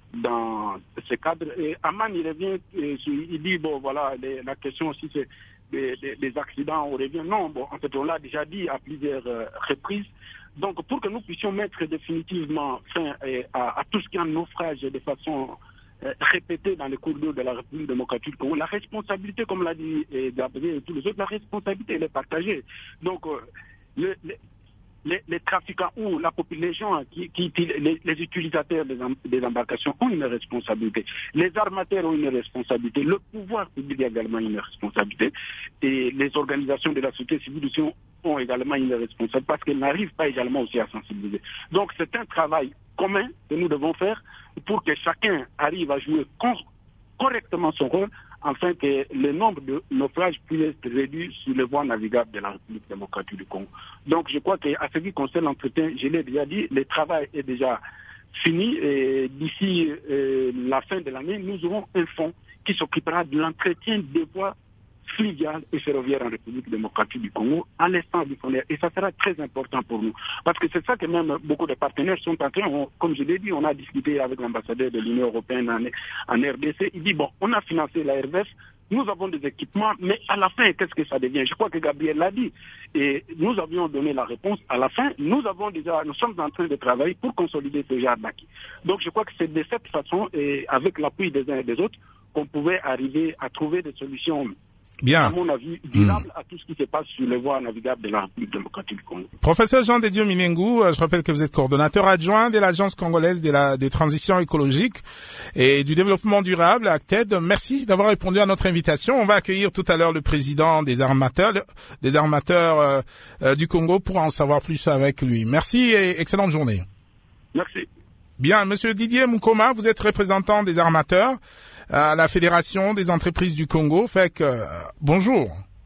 dans ce cadre. Et Aman, il revient, il dit, bon, voilà, les, la question aussi, c'est des, des, des accidents, on revient. Non, bon, en fait, on l'a déjà dit à plusieurs euh, reprises. Donc, pour que nous puissions mettre définitivement fin eh, à, à tout ce qui est un naufrage de façon euh, répétée dans les cours d'eau de la République démocratique du Congo, la responsabilité, comme l'a dit eh, Gabriel et tous les autres, la responsabilité, elle est partagée. Donc, euh, le, le Les, les trafiquants ou la, les gens qui, qui les, les utilisateurs des, des embarcations ont une responsabilité. Les armateurs ont une responsabilité. Le pouvoir public a également une responsabilité. Et les organisations de la société civile aussi ont, ont également une responsabilité parce qu'elles n'arrivent pas également aussi à sensibiliser. Donc c'est un travail commun que nous devons faire pour que chacun arrive à jouer correctement son rôle afin que le nombre de naufrages puisse être réduit sur les voies navigables de la République démocratique du Congo. Donc je crois qu'à ce qui concerne l'entretien, je l'ai déjà dit, le travail est déjà fini et d'ici euh, la fin de l'année, nous aurons un fonds qui s'occupera de l'entretien des voies fluviales et ferroviaires en République démocratique du Congo à l'instant du fond. Et ça sera très important pour nous. Parce que c'est ça que même beaucoup de partenaires sont en train, on, comme je l'ai dit, on a discuté avec l'ambassadeur de l'Union européenne en, en R D C. Il dit, bon, on a financé la R V F, nous avons des équipements, mais à la fin, qu'est-ce que ça devient? Je crois que Gabriel l'a dit. Et nous avions donné la réponse. À la fin, nous avons déjà, nous sommes en train de travailler pour consolider ce genre d'acquis. Donc je crois que c'est de cette façon, et avec l'appui des uns et des autres, qu'on pouvait arriver à trouver des solutions, bien, à mon avis, durable mmh. à tout ce qui se passe sur les voies navigables de la République démocratique du Congo. Professeur Jean Dédieu Minengo, je rappelle que vous êtes coordonnateur adjoint de l'Agence congolaise de la des transitions écologiques et du développement durable, ACTED. Merci d'avoir répondu à notre invitation. On va accueillir tout à l'heure le président des armateurs, des armateurs euh, euh, du Congo pour en savoir plus avec lui. Merci et excellente journée. Merci. Bien, Monsieur Didier Moukoma, vous êtes représentant des armateurs à la Fédération des entreprises du Congo. Fait que, euh, bonjour.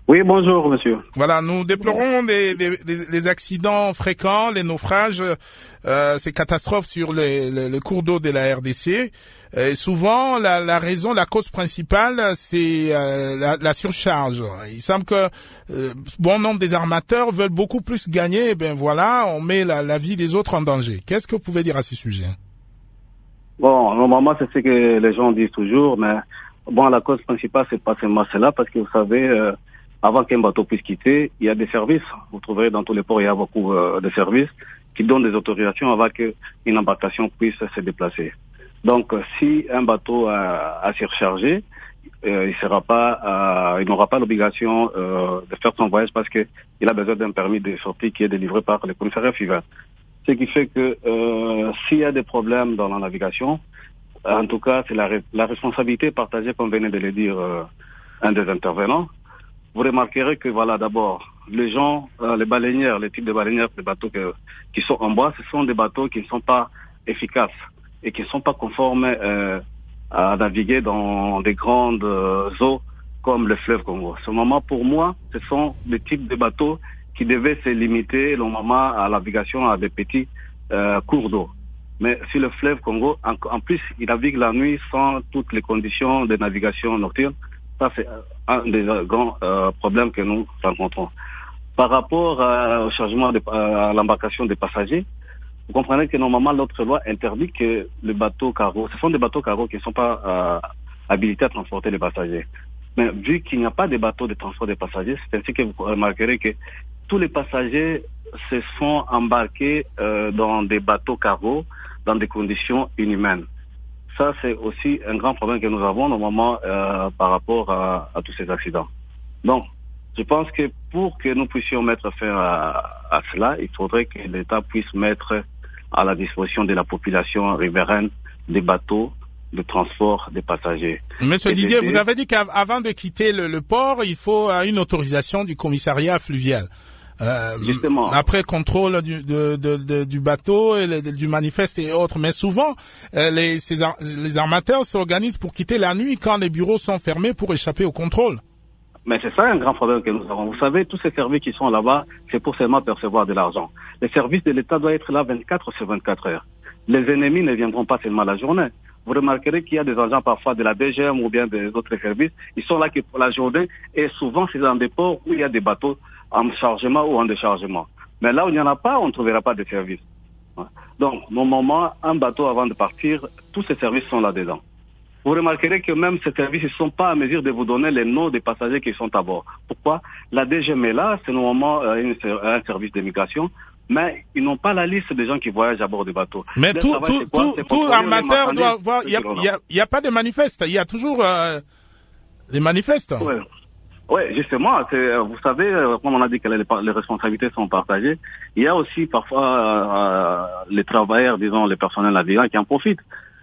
Oui, bonjour, monsieur. Voilà, nous déplorons les, les, les accidents fréquents, les naufrages, euh, ces catastrophes sur les, les, les cours d'eau de la R D C. Et souvent, la, la raison, la cause principale, c'est euh, la, la surcharge. Il semble que euh, bon nombre des armateurs veulent beaucoup plus gagner. Et ben voilà, on met la, la vie des autres en danger. Qu'est-ce que vous pouvez dire à ce sujet? Bon, normalement, c'est ce que les gens disent toujours, mais bon, la cause principale, c'est pas seulement cela, parce que vous savez, euh, avant qu'un bateau puisse quitter, il y a des services. Vous trouverez dans tous les ports, il y a beaucoup euh, de services qui donnent des autorisations avant qu'une embarcation puisse se déplacer. Donc, euh, si un bateau a, a surchargé, euh, il sera pas, euh, il n'aura pas l'obligation euh, de faire son voyage parce que il a besoin d'un permis de sortie qui est délivré par le commissariat FIVA. Ce qui fait que euh, s'il y a des problèmes dans la navigation, en tout cas, c'est la, la responsabilité partagée, comme venait de le dire euh, un des intervenants. Vous remarquerez que, voilà, d'abord, les gens, euh, les baleinières, les types de baleinières, les bateaux que, qui sont en bois, ce sont des bateaux qui ne sont pas efficaces et qui ne sont pas conformes euh, à naviguer dans des grandes euh, eaux comme le fleuve Congo. Ce moment, pour moi, ce sont des types de bateaux qui devaient se limiter normalement à la navigation à des petits euh, cours d'eau. Mais sur le fleuve Congo, en, en plus, il navigue la nuit sans toutes les conditions de navigation nocturne. Ça, c'est un des grands euh, problèmes que nous rencontrons. Par rapport euh, au chargement de, euh, à l'embarcation des passagers, vous comprenez que normalement, notre loi interdit que les bateaux cargos, ce sont des bateaux cargos qui ne sont pas euh, habilités à transporter les passagers. Mais vu qu'il n'y a pas de bateaux de transport des passagers, c'est ainsi que vous remarquerez que tous les passagers se sont embarqués euh, dans des bateaux cargos dans des conditions inhumaines. Ça, c'est aussi un grand problème que nous avons normalement euh, par rapport à, à tous ces accidents. Donc, je pense que pour que nous puissions mettre fin à, à cela, il faudrait que l'État puisse mettre à la disposition de la population riveraine des bateaux de transport des passagers. Monsieur Et Didier, des... vous avez dit qu'avant de quitter le, le port, il faut euh, une autorisation du commissariat fluvial. Euh, Justement. Après contrôle du, de, de, de, du bateau et le, du manifeste et autres. Mais souvent, euh, les, ces ar les armateurs s'organisent pour quitter la nuit quand les bureaux sont fermés pour échapper au contrôle. Mais c'est ça un grand problème que nous avons. Vous savez, tous ces services qui sont là-bas, c'est pour seulement percevoir de l'argent. Les services de l'État doivent être là vingt-quatre sur vingt-quatre heures. Les ennemis ne viendront pas seulement la journée. Vous remarquerez qu'il y a des agents parfois de la D G M ou bien des autres services. Ils sont là que pour la journée et souvent c'est dans des ports où il y a des bateaux en chargement ou en déchargement. Mais là où il n'y en a pas, on ne trouvera pas de services. Donc, normalement, un bateau avant de partir, tous ces services sont là-dedans. Vous remarquerez que même ces services ne sont pas à mesure de vous donner les noms des passagers qui sont à bord. Pourquoi? La D G M est là, c'est normalement euh, une, un service d'immigration, mais ils n'ont pas la liste des gens qui voyagent à bord du bateau. Mais Le tout, travail, tout, quoi, tout, tout armateur doit voir, il y a, y, a, y a pas de manifeste, il y a toujours euh, des manifestes. Oui, ouais, justement, c'est, vous savez, comme on a dit que les, les responsabilités sont partagées, il y a aussi parfois euh, les travailleurs, disons, les personnels navigants qui en profitent.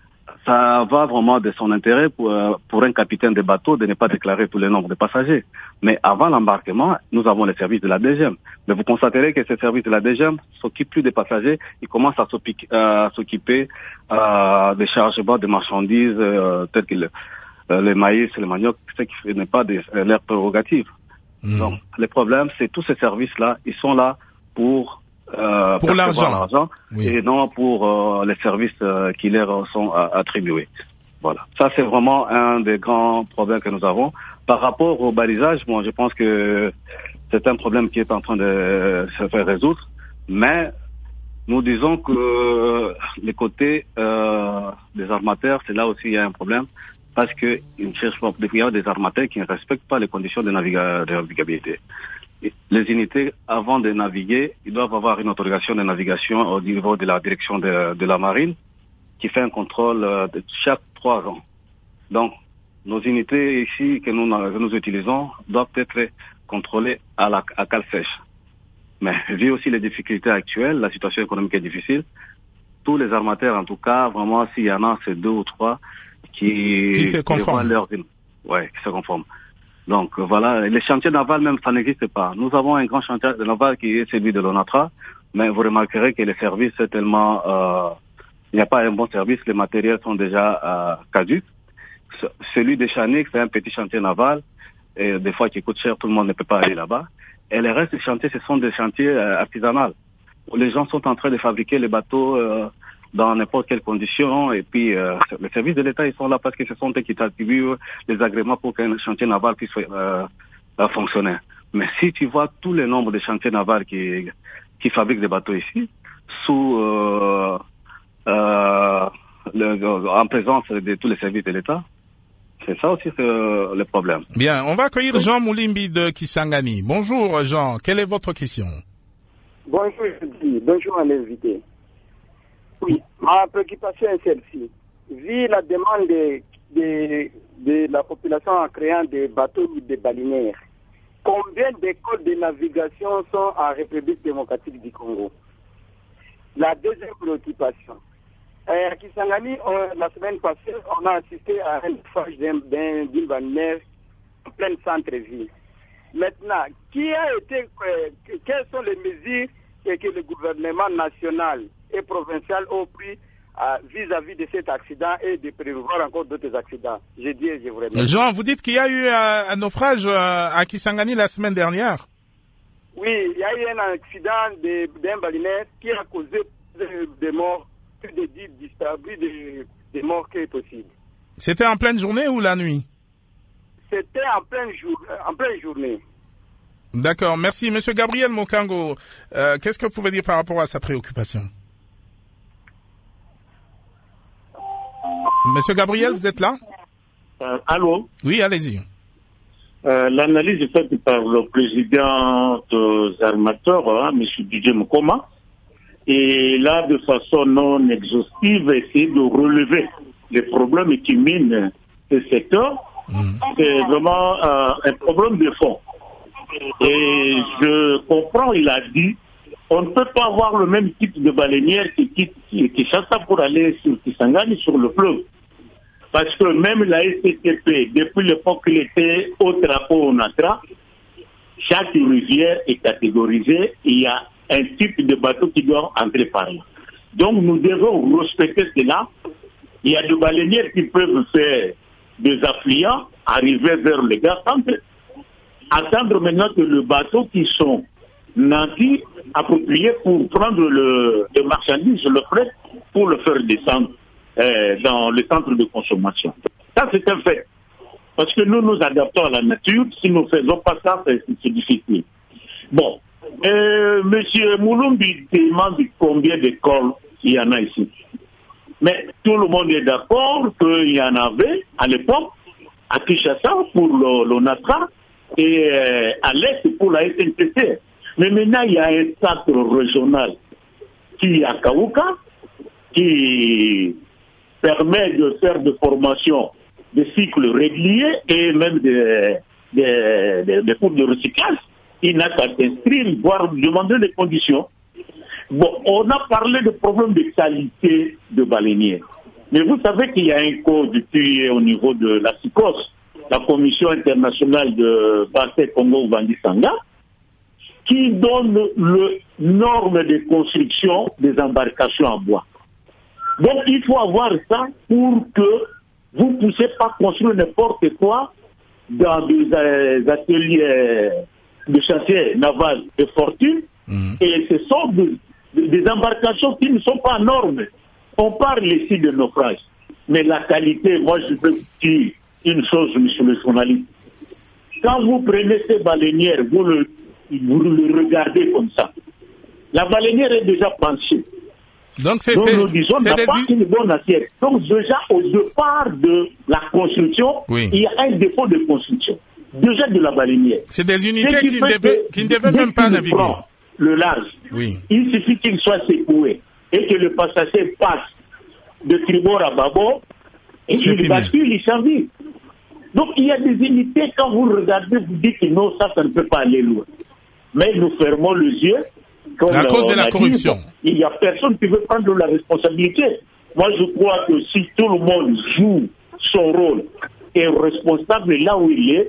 Ça va vraiment de son intérêt pour, pour un capitaine de bateau de ne pas déclarer tous les nombres de passagers. Mais avant l'embarquement, nous avons les services de la D G M. Mais vous constaterez que ces services de la D G M s'occupent plus des passagers, ils commencent à s'occuper euh, des chargements de marchandises euh, telles que le, euh, les maïs, les manioc, ce qui n'est pas de, euh, leur prérogative. Mmh. Donc, le problème, c'est tous ces services-là, ils sont là pour Euh, pour l'argent, oui. Et non pour euh, les services euh, qui leur sont euh, attribués. Voilà. Ça, c'est vraiment un des grands problèmes que nous avons. Par rapport au balisage, moi, je pense que c'est un problème qui est en train de se faire résoudre. Mais nous disons que les côtés euh, des armateurs, c'est là aussi il y a un problème. Parce que il y a des armateurs qui ne respectent pas les conditions de, naviga de navigabilité. Les unités, avant de naviguer, ils doivent avoir une autorisation de navigation au niveau de la direction de, de la marine qui fait un contrôle de chaque trois ans. Donc, nos unités ici que nous, que nous utilisons doivent être contrôlées à, la, à cale sèche. Mais vu aussi les difficultés actuelles, la situation économique est difficile, tous les armateurs, en tout cas, vraiment, s'il y en a, c'est deux ou trois qui, qui se conforment. Leur, ouais, qui se conforment. Donc voilà, les chantiers navals même, ça n'existe pas. Nous avons un grand chantier naval qui est celui de l'ONATRA, mais vous remarquerez que les services, c'est tellement... Euh, il n'y a pas un bon service, les matériels sont déjà euh, caducs. Celui de Chanik, c'est un petit chantier naval. et des fois qui coûtent cher, tout le monde ne peut pas aller là-bas. Et les restes des chantiers, ce sont des chantiers euh, artisanaux, où les gens sont en train de fabriquer les bateaux euh, dans n'importe quelles conditions, et puis euh, les services de l'État, ils sont là parce que ce sont eux qui attribuent les agréments pour qu'un chantier naval puisse euh, euh, fonctionner. Mais si tu vois tous les nombres de chantiers navals qui, qui fabriquent des bateaux ici, sous euh, euh, le, en présence de tous les services de l'État, c'est ça aussi euh, le problème. Bien, on va accueillir Jean Moulimbi de Kisangani. Bonjour Jean, quelle est votre question? Bonjour, je dis, bonjour à l'invité. Oui, ma préoccupation est celle-ci. Vu la demande de, de, de la population en créant des bateaux ou des baleinières, combien d'écoles de navigation sont en République démocratique du Congo? La deuxième préoccupation. Euh, à Kisangani, on, la semaine passée, on a assisté à un naufrage d'une baleinière en plein centre-ville. Maintenant, qui a été, euh, quelles sont les mesures que, que le gouvernement national et provincial ont pris euh, vis-à-vis de cet accident et de prévoir encore d'autres accidents? Je dis, je vous remercie. Jean, vous dites qu'il y a eu euh, un naufrage euh, à Kisangani la semaine dernière? Oui, il y a eu un accident d'un baleinière qui a causé des morts, plus de dix disparus, des de morts qui est possible. C'était en pleine journée ou la nuit? C'était en pleine, jour, en pleine journée. D'accord, merci. Monsieur Gabriel Mokango, euh, qu'est-ce que vous pouvez dire par rapport à sa préoccupation? Monsieur Gabriel, vous êtes là? euh, Allô? Oui, allez-y. Euh, L'analyse est faite par le président des armateurs, hein, M. Didier Mokoma, et là, de façon non exhaustive, essayer de relever les problèmes qui minent ce secteur. Mmh. C'est vraiment euh, un problème de fond. Et je comprends, il a dit, on ne peut pas avoir le même type de baleinière qui quitte Kinshasa pour aller sur Kisangani, sur le fleuve. Parce que même la S T P, depuis l'époque qu'il était au drapeau au Natra, chaque rivière est catégorisée, il y a un type de bateau qui doit entrer par là. Donc nous devons respecter cela. Il y a des baleinières qui peuvent faire des affluents, arriver vers les gars centres, attendre maintenant que le bateau qui sont nantis, appropriés pour prendre le, le marchandise, le fret, pour le faire descendre euh, dans le centre de consommation. Ça, c'est un fait. Parce que nous nous adaptons à la nature. Si nous ne faisons pas ça, c'est, c'est difficile. Bon. Euh, Monsieur Moulumbi demande combien d'écoles il y en a ici. Mais tout le monde est d'accord qu'il y en avait à l'époque à Kinshasa pour le, le Natra et euh, à l'Est pour la S N T C. Mais maintenant, il y a un centre régional qui est à Kaouka, qui permet de faire des formations de cycles réguliers et même des de, de, de cours de recyclage. Il n'a qu'à s'inscrire, voire demander les conditions. Bon, on a parlé de problèmes de qualité de baleinière. Mais vous savez qu'il y a un code qui est au niveau de la C I C O S, la Commission internationale de bassin Congo-Vandisanga, qui donne le norme de construction des embarcations en bois. Donc il faut avoir ça pour que vous ne puissiez pas construire n'importe quoi dans des euh, ateliers de chantier naval de fortune. Mmh. Et ce sont des, des embarcations qui ne sont pas normes. On parle ici de naufrage. Mais la qualité, moi je veux dire une chose, monsieur le journaliste. Quand vous prenez ces baleinières, vous le, vous le regardez comme ça. La baleinière est déjà penchée. Donc, c'est, Donc c'est, nous disons, c'est n'a des... pas une bonne assiette. Donc déjà, au départ de la construction, oui. il y a un défaut de construction. Déjà de la baleinière. C'est des unités qui, qui, ne devaient, qui ne devaient même pas naviguer. Le large. Oui. Il suffit qu'il soit secoué et que le passager passe de tribord à bâbord et il bascule, il s'en vit. Donc il y a des unités, quand vous regardez, vous dites que non, ça, ça ne peut pas aller loin. Mais nous fermons les yeux. À cause de la corruption. Dit, il n'y a personne qui veut prendre la responsabilité. Moi, je crois que si tout le monde joue son rôle et est responsable là où il est,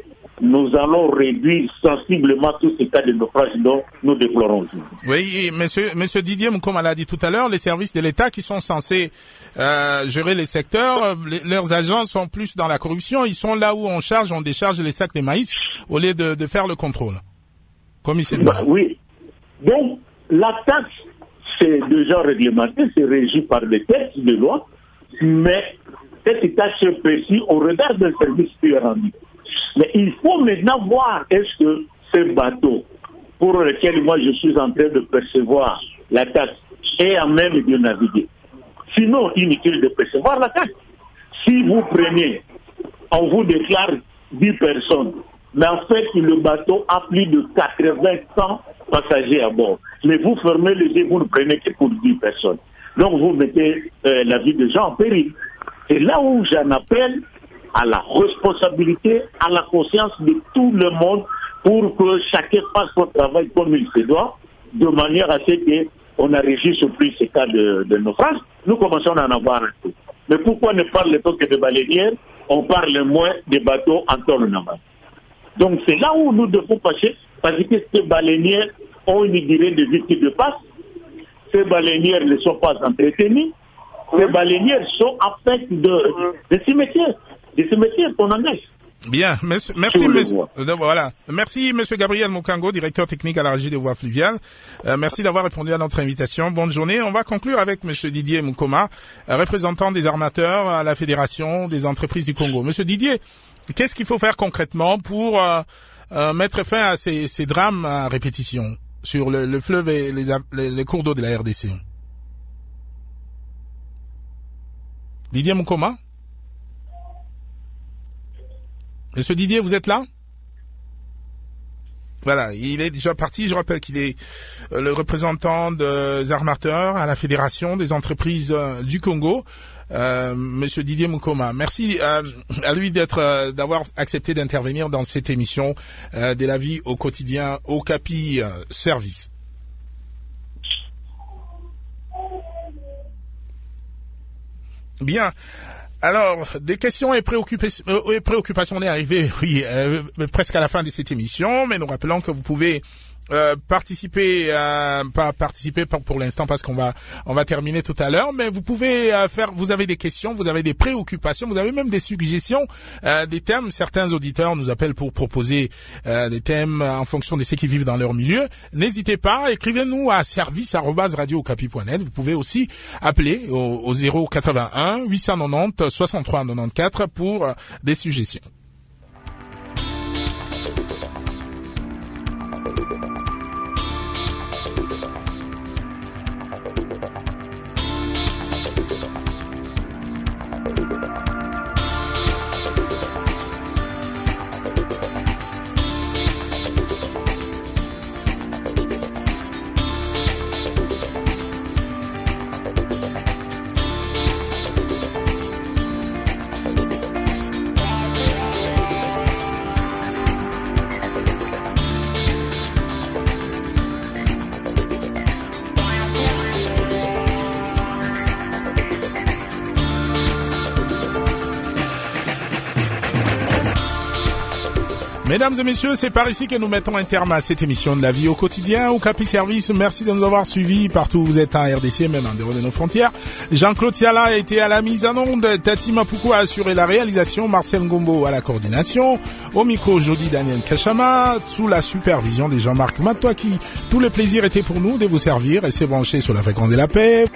nous allons réduire sensiblement tous ces cas de naufrage dont nous déplorons. Oui, monsieur, monsieur Didier, comme on l'a dit tout à l'heure, les services de l'État qui sont censés euh, gérer les secteurs, les, leurs agents sont plus dans la corruption. Ils sont là où on charge, on décharge les sacs de maïs au lieu de, de faire le contrôle. Comme il s'est dit. Bah, oui. Donc, la taxe, c'est déjà réglementé, c'est régi par des textes de loi, mais cette taxe précise, on regarde le service qui est rendu. Mais il faut maintenant voir est-ce que ce bateau pour lequel moi je suis en train de percevoir la taxe est à même de naviguer. Sinon, inutile de percevoir la taxe. Si vous prenez, on vous déclare dix personnes, mais en fait le bateau a plus de quatre-vingts passagers à bord. Mais vous fermez les yeux, vous ne prenez que pour dix personnes. Donc vous mettez euh, la vie des gens en péril. C'est là où j'en appelle à la responsabilité, à la conscience de tout le monde pour que chacun fasse son travail comme il se doit, de manière à ce qu'on enregistre plus ces cas de, de naufrage. Nous commençons à en avoir un peu. Mais pourquoi ne parle-t-on que de baleinières? On parle moins des bateaux en tournament. Donc c'est là où nous devons passer, parce que ces baleinières ont une durée de vie qui dépasse. Ces baleinières ne sont pas entretenues. Ces baleinières sont en fait de, de cimetières. Des cimetières qu'on engage. Bien, merci, merci, monsieur, euh, voilà. Merci, monsieur Gabriel Mukango, directeur technique à la Régie des voies fluviales. Euh, merci d'avoir répondu à notre invitation. Bonne journée. On va conclure avec monsieur Didier Mukoma, représentant des armateurs à la Fédération des entreprises du Congo. Monsieur Didier, qu'est-ce qu'il faut faire concrètement pour euh, euh, mettre fin à ces, ces drames à répétition sur le, le fleuve et les, les, les cours d'eau de la R D C? Didier Mukoma? Monsieur Didier, vous êtes là? Voilà, il est déjà parti. Je rappelle qu'il est le représentant des armateurs à la Fédération des entreprises du Congo, euh, Monsieur Didier Mukoma. Merci euh, à lui d'être, euh, d'avoir accepté d'intervenir dans cette émission euh, de la vie au quotidien au Capi euh, Service. Bien. Alors, des questions et préoccupations, euh, préoccupations, on est arrivé, oui, euh, presque à la fin de cette émission, mais nous rappelons que vous pouvez euh, participer, euh, pas participer pour, pour l'instant parce qu'on va, on va terminer tout à l'heure, mais vous pouvez euh, faire, vous avez des questions, vous avez des préoccupations, vous avez même des suggestions, euh, des thèmes. Certains auditeurs nous appellent pour proposer euh, des thèmes en fonction de ceux qui vivent dans leur milieu. N'hésitez pas, écrivez-nous à service arobase radio okapi point net. Vous pouvez aussi appeler au, au zéro quatre-vingt-un huit cent quatre-vingt-dix soixante-trois quatre-vingt-quatorze pour euh, des suggestions. Mesdames et messieurs, c'est par ici que nous mettons un terme à cette émission de la vie au quotidien au Capi Service. Merci de nous avoir suivis partout où vous êtes en R D C, même en dehors de nos frontières. Jean-Claude Siala a été à la mise en onde, Tati Mapuko a assuré la réalisation, Marcel Ngombo à la coordination, au micro Jody Daniel Kachama, sous la supervision de Jean-Marc Matoaki. Tout le plaisir était pour nous de vous servir et c'est branché sur la fréquence de la paix.